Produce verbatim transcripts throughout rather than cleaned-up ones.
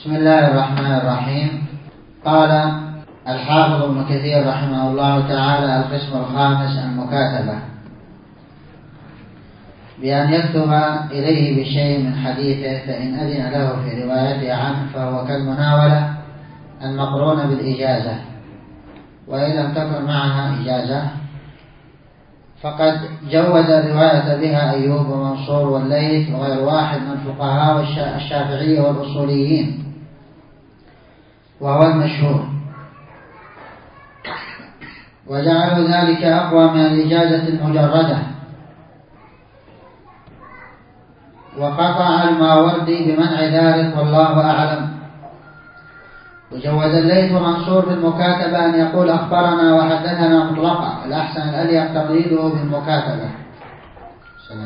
بسم الله الرحمن الرحيم. قال الحافظ ابن كثير رحمه الله تعالى: القسم الخامس المكاتبة، بأن يكتب إليه بشيء من حديثه، فإن أذن له في روايته عنه فهو كالمناولة المقرونة بالإجازة، وإن لم تكن معها إجازة فقد جوز الرواية بها أيوب ومنصور والليث وغير واحد من الفقهاء والشافعية والأصوليين، وهو المشهور، وجعلوا ذلك أقوى من الإجازة المجردة. وقطع الماوردي بمنع ذلك والله أعلم. وجوز الليث ومنصور بالمكاتبة أن يقول أخبرنا وحدثنا مطلقا، الأحسن الأليق تقليده بالمكاتبة. سلام.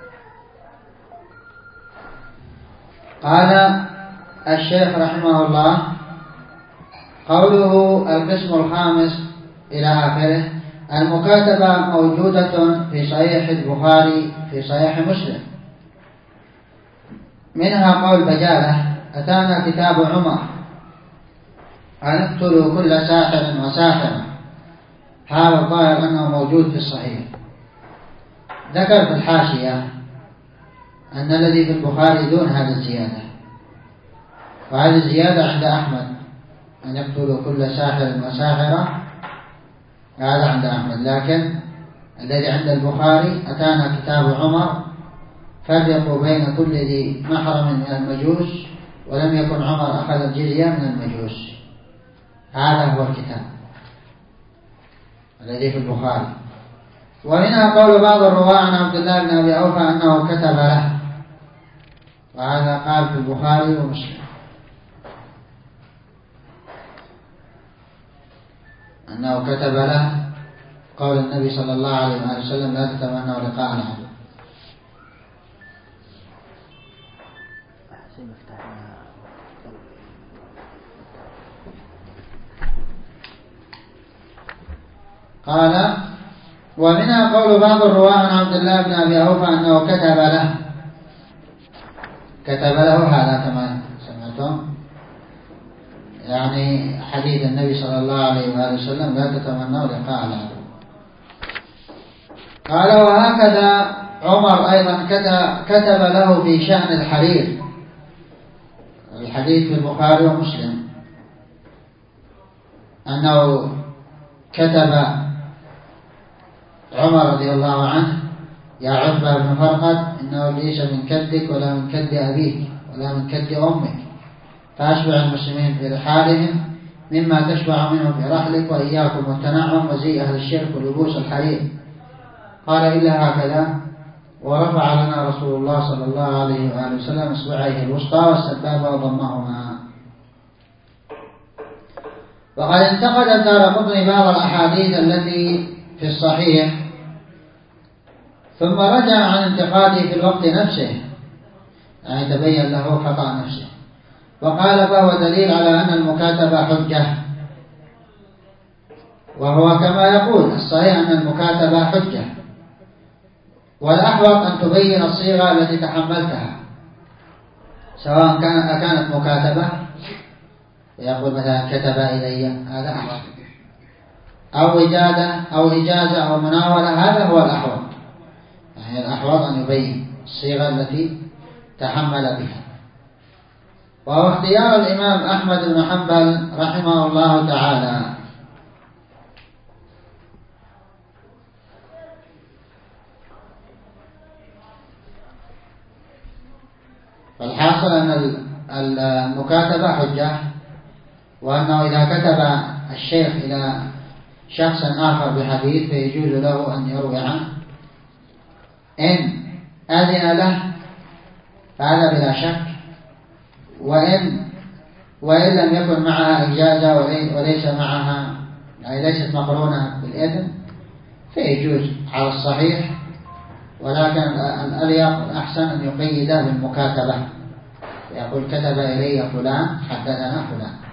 قال الشيخ رحمه الله: قوله القسم الخامس إلى آخره، المكاتبة موجودة في صحيح البخاري في صحيح مسلم، منها قول بجالة: أتانا كتاب عمر أن اقتلوا كل ساحر وساحرة. هذا الظاهر أنه موجود في الصحيح. ذكر في الحاشية أن الذي في البخاري دون هذه الزيادة، وهذه الزيادة عند أحمد أن يقتلوا كل ساحر وساحرة، هذا عند أحمد. لكن الذي عند البخاري: أتانا كتاب عمر فرقوا بين كل ذي محرم من المجوس ولم يكن عمر أخذ الجزية من المجوس. هذا هو الكتاب الذي في البخاري. ومنها قول بعض الرواة عن عبد الله بن أبي أوفى أنه كتب له، وهذا قال في البخاري ومسلم أنه كتب له، قول النبي صلى الله عليه وسلم: لا تتمنوا لقاء العدو. قال: ومنها قول بعض الرواة عن عبد الله بن أبي أوفى أنه كتب له كتب له هذا كما سمعتم، يعني حديث النبي صلى الله عليه وآله وسلم: لا تتمنوا لقاء العدو. قال: وهكذا عمر أيضا كتب له في شأن الحرير، الحديث في البخاري ومسلم، أنه كتب عمر رضي الله عنه: يا عتبة بن فرقد، إنه ليس من كدك ولا من كد أبيك ولا من كد أمك، فأشبع المسلمين في رحالهم مما تشبع منه في رحلك، وإياكم والتنعم وزي أهل الشرك ولبوس الحرير. قال: إلا هكذا. ورفع لنا رسول الله صلى الله عليه وآله وسلم إصبعيه الوسطى والسبابة وضمهما. وقد انتقد الدارقطني بعض الأحاديث التي في الصحيح، ثم رجع عن انتقاده في الوقت نفسه، يعني تبين له خطأ نفسه، وقال: فهو دليل على أن المكاتبة حجة. وهو كما يقول الصحيح أن المكاتبة حجة، والأحوط أن تبين الصيغة التي تحملتها، سواء كانت مكاتبة، يقول مثلا كتب إلي، هذا أحوط، أو إجازة أو إجازة أو مناولة، هذا هو الأحوط. يعني الأحوط أن يبين الصيغة التي تحمل بها. وهو اختيار الإمام أحمد بن حنبل رحمه الله تعالى. فالحاصل أن المكاتبة حجة، وأنه إذا كتب الشيخ إلى شخص آخر بحديث فيجوز له أن يروي عنه، إن أذن له فهذا بلا شك، وإن وإن لم يكن معها إجازة وليس معها، يعني ليست مقرونة بالإذن، فيجوز على الصحيح. ولكن الأليق والأحسن أن يقيده بالمكاتبة، يقول: كتب إلي فلان حدثنا فلان.